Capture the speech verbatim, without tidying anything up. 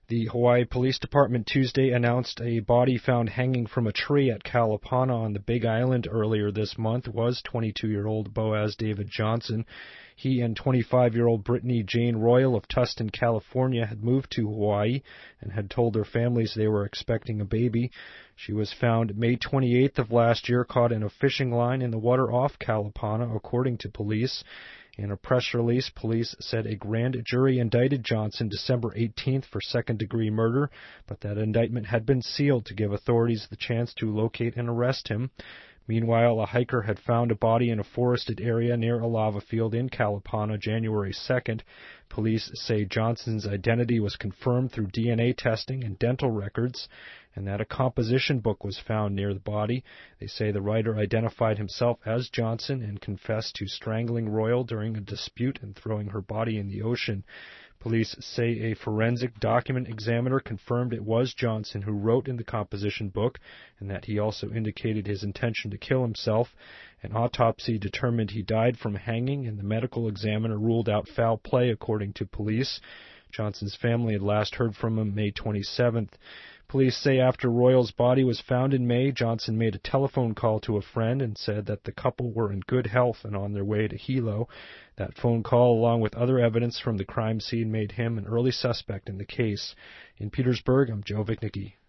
The Hawaii Police Department Tuesday announced a body found hanging from a tree at Kalapana on the Big Island earlier this month was twenty-two-year-old Boaz David Johnson. He and twenty-five-year-old Brittany Jane Royal of Tustin, California, had moved to Hawaii and had told their families they were expecting a baby. She was found May twenty-eighth of last year, caught in a fishing line in the water off Kalapana, according to police. In a press release, police said a grand jury indicted Johnson December eighteenth for second-degree murder, but that indictment had been sealed to give authorities the chance to locate and arrest him. Meanwhile, a hiker had found a body in a forested area near a lava field in Kalapana January second. Police say Johnson's identity was confirmed through D N A testing and dental records, and that a composition book was found near the body. They say the writer identified himself as Johnson and confessed to strangling Royal during a dispute and throwing her body in the ocean. Police say a forensic document examiner confirmed it was Johnson who wrote in the composition book, and that he also indicated his intention to kill himself. An autopsy determined he died from hanging, and the medical examiner ruled out foul play, according to police. Johnson's family had last heard from him May twenty-seventh. Police say after Royal's body was found in May, Johnson made a telephone call to a friend and said that the couple were in good health and on their way to Hilo. That phone call, along with other evidence from the crime scene, made him an early suspect in the case. In Petersburg, I'm Joe Vichnicki.